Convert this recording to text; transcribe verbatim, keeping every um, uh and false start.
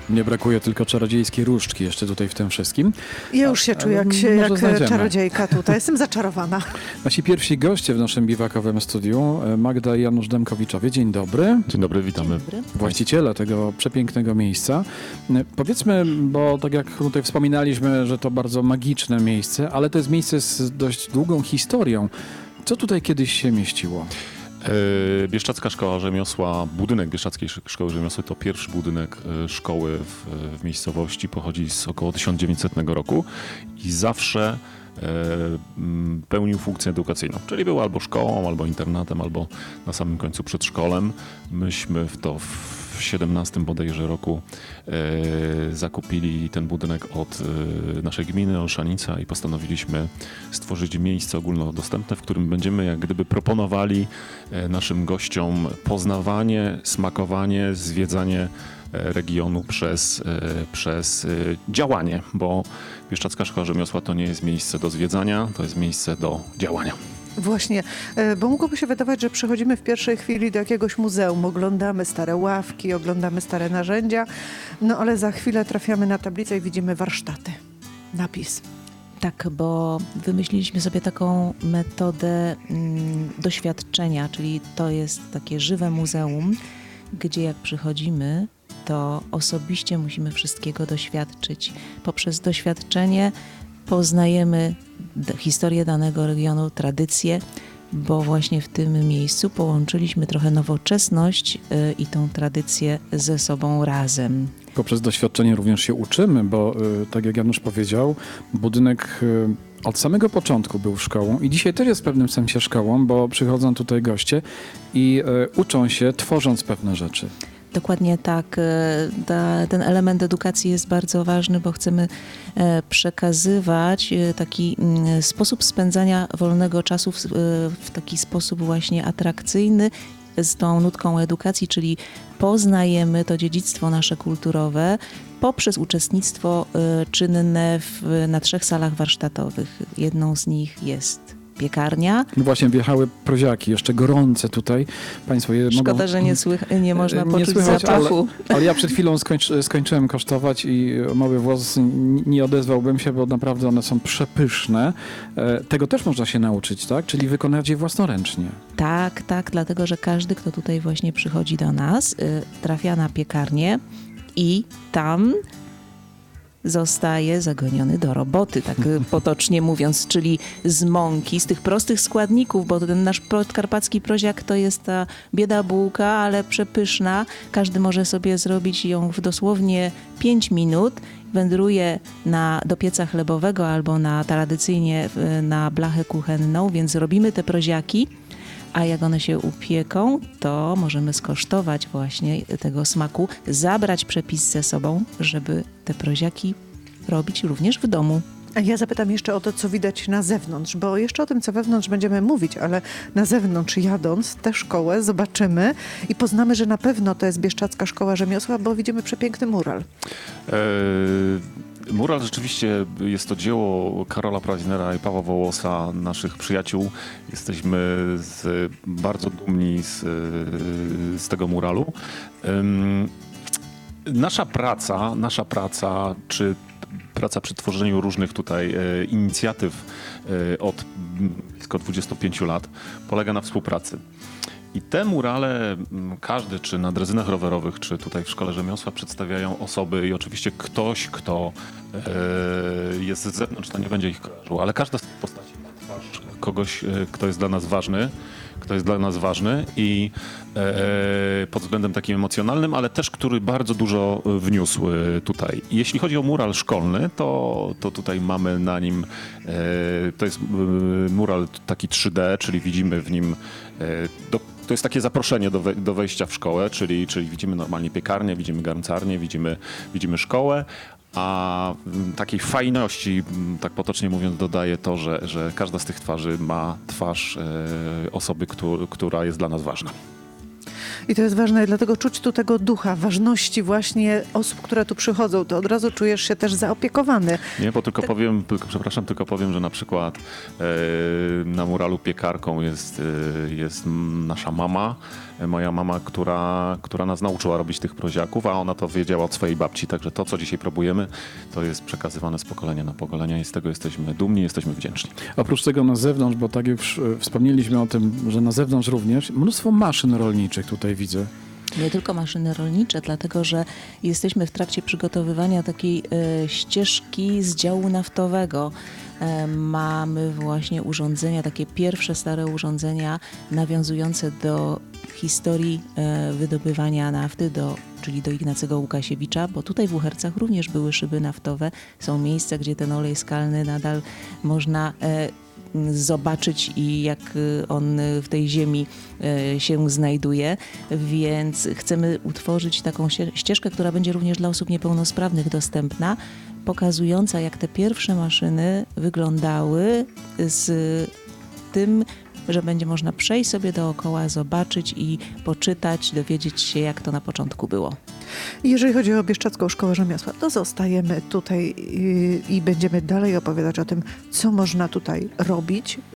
Nie brakuje tylko czarodziejskiej różdżki jeszcze tutaj w tym wszystkim. Ja już się czuję jak, się, jak czarodziejka tutaj. Jestem zaczarowana. Nasi pierwsi goście w naszym biwakowym studiu, Magda i Janusz Demkowiczowie. Dzień dobry. Dzień dobry, witamy. Dzień dobry. Właściciele tego przepięknego miejsca. Powiedzmy, bo tak jak tutaj wspominaliśmy, że to bardzo magiczne miejsce, ale to jest miejsce z dość długą historią. Co tutaj kiedyś się mieściło? Bieszczadzka Szkoła Rzemiosła, budynek Bieszczadzkiej Szkoły Rzemiosła to pierwszy budynek szkoły w, w miejscowości, pochodzi z około tysiąc dziewięćsetnego roku i zawsze pełnił funkcję edukacyjną, czyli był albo szkołą, albo internatem, albo na samym końcu przedszkolem. Myśmy w to w siedemnastym bodajże roku e, zakupili ten budynek od e, naszej gminy Olszanica i postanowiliśmy stworzyć miejsce ogólnodostępne, w którym będziemy jak gdyby proponowali e, naszym gościom poznawanie, smakowanie, zwiedzanie regionu przez, przez działanie, bo Bieszczadzka Szkoła Rzemiosła to nie jest miejsce do zwiedzania, to jest miejsce do działania. Właśnie, bo mogłoby się wydawać, że przychodzimy w pierwszej chwili do jakiegoś muzeum, oglądamy stare ławki, oglądamy stare narzędzia, no ale za chwilę trafiamy na tablicę i widzimy warsztaty, napis. Tak, bo wymyśliliśmy sobie taką metodę mm, doświadczenia, czyli to jest takie żywe muzeum, gdzie jak przychodzimy, to osobiście musimy wszystkiego doświadczyć. Poprzez doświadczenie poznajemy historię danego regionu, tradycje, bo właśnie w tym miejscu połączyliśmy trochę nowoczesność y, i tą tradycję ze sobą razem. Poprzez doświadczenie również się uczymy, bo y, tak jak Janusz powiedział, budynek y, od samego początku był szkołą i dzisiaj też jest w pewnym sensie szkołą, bo przychodzą tutaj goście i y, uczą się, tworząc pewne rzeczy. Dokładnie tak. Ta, ten element edukacji jest bardzo ważny, bo chcemy przekazywać taki sposób spędzania wolnego czasu w, w taki sposób właśnie atrakcyjny, z tą nutką edukacji, czyli poznajemy to dziedzictwo nasze kulturowe poprzez uczestnictwo czynne w, na trzech salach warsztatowych. Jedną z nich jest piekarnia. Właśnie wjechały proziaki, jeszcze gorące tutaj. Państwo je Szkoda, mogą... że nie, słych- nie można nie poczuć słychać, zapachu. Ale, ale ja przed chwilą skończy, skończyłem kosztować i mały włos nie odezwałbym się, bo naprawdę one są przepyszne. Tego też można się nauczyć, tak? Czyli wykonać je własnoręcznie. Tak, tak, dlatego że każdy, kto tutaj właśnie przychodzi do nas, trafia na piekarnię i tam zostaje zagoniony do roboty, tak potocznie mówiąc, czyli z mąki, z tych prostych składników, bo ten nasz podkarpacki proziak to jest ta bieda bułka, ale przepyszna. Każdy może sobie zrobić ją w dosłownie pięć minut. Wędruje na, do pieca chlebowego albo na tradycyjnie na blachę kuchenną, więc robimy te proziaki. A jak one się upieką, to możemy skosztować właśnie tego smaku, zabrać przepis ze sobą, żeby te proziaki robić również w domu. A ja zapytam jeszcze o to, co widać na zewnątrz, bo jeszcze o tym, co wewnątrz będziemy mówić, ale na zewnątrz jadąc tę szkołę zobaczymy i poznamy, że na pewno to jest Bieszczadzka Szkoła Rzemiosła, bo widzimy przepiękny mural. Eee... Mural rzeczywiście jest to dzieło Karola Praźnera i Pawła Wołosa, naszych przyjaciół. Jesteśmy z, bardzo dumni z, z tego muralu. Um, nasza praca, nasza praca, czy praca przy tworzeniu różnych tutaj e, inicjatyw e, od blisko dwudziestu pięciu lat polega na współpracy. I te murale, każdy, czy na drezynach rowerowych, czy tutaj w Szkole Rzemiosła, przedstawiają osoby i oczywiście ktoś, kto e, jest z zewnątrz, to nie będzie ich kojarzył, ale każda z tych postaci ma twarz kogoś, e, kto jest dla nas ważny, kto jest dla nas ważny i e, pod względem takim emocjonalnym, ale też, który bardzo dużo wniósł e, tutaj. Jeśli chodzi o mural szkolny, to, to tutaj mamy na nim, e, to jest e, mural taki trzy D, czyli widzimy w nim e, do To jest takie zaproszenie do, we, do wejścia w szkołę, czyli, czyli widzimy normalnie piekarnię, widzimy garncarnię, widzimy, widzimy szkołę, a takiej fajności, tak potocznie mówiąc, dodaje to, że, że każda z tych twarzy ma twarz e, osoby, któr, która jest dla nas ważna. I to jest ważne, i dlatego czuć tu tego ducha, ważności właśnie osób, które tu przychodzą. To od razu czujesz się też zaopiekowany. Nie, bo tylko powiem, tylko, przepraszam, tylko powiem, że na przykład e, na muralu piekarką jest, e, jest nasza mama, e, moja mama, która, która nas nauczyła robić tych proziaków, a ona to wiedziała od swojej babci, także to, co dzisiaj próbujemy, to jest przekazywane z pokolenia na pokolenie i z tego jesteśmy dumni, jesteśmy wdzięczni. Oprócz tego na zewnątrz, bo tak już e, wspomnieliśmy o tym, że na zewnątrz również mnóstwo maszyn rolniczych tutaj widzę. Nie tylko maszyny rolnicze, dlatego że jesteśmy w trakcie przygotowywania takiej e, ścieżki z działu naftowego. E, mamy właśnie urządzenia, takie pierwsze stare urządzenia nawiązujące do historii e, wydobywania nafty, do, czyli do Ignacego Łukasiewicza, bo tutaj w Uhercach również były szyby naftowe. Są miejsca, gdzie ten olej skalny nadal można e, zobaczyć i jak on w tej ziemi się znajduje, więc chcemy utworzyć taką ścieżkę, która będzie również dla osób niepełnosprawnych dostępna, pokazująca jak te pierwsze maszyny wyglądały z tym, że będzie można przejść sobie dookoła, zobaczyć i poczytać, dowiedzieć się, jak to na początku było. Jeżeli chodzi o Bieszczadzką Szkołę Rzemiosła, to zostajemy tutaj i, i będziemy dalej opowiadać o tym, co można tutaj robić,